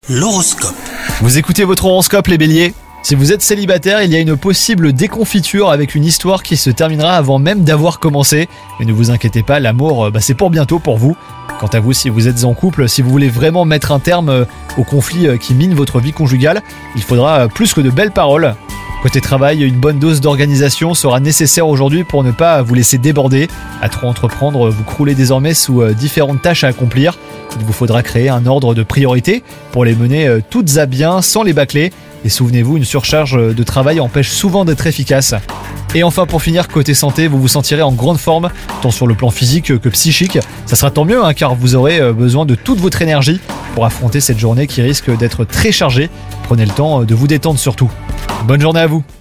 L'horoscope. Vous écoutez votre horoscope les béliers ? Si vous êtes célibataire, il y a une possible déconfiture avec une histoire qui se terminera avant même d'avoir commencé. Mais ne vous inquiétez pas, l'amour, c'est pour bientôt pour vous. Quant à vous, si vous êtes en couple, si vous voulez vraiment mettre un terme au conflit qui mine votre vie conjugale, il faudra plus que de belles paroles. Côté travail, une bonne dose d'organisation sera nécessaire aujourd'hui pour ne pas vous laisser déborder. À trop entreprendre, vous croulez désormais sous différentes tâches à accomplir. Il vous faudra créer un ordre de priorité pour les mener toutes à bien sans les bâcler. Et souvenez-vous, une surcharge de travail empêche souvent d'être efficace. Et enfin, pour finir, côté santé, vous vous sentirez en grande forme, tant sur le plan physique que psychique. Ça sera tant mieux, car vous aurez besoin de toute votre énergie pour affronter cette journée qui risque d'être très chargée. Prenez le temps de vous détendre surtout. Bonne journée à vous!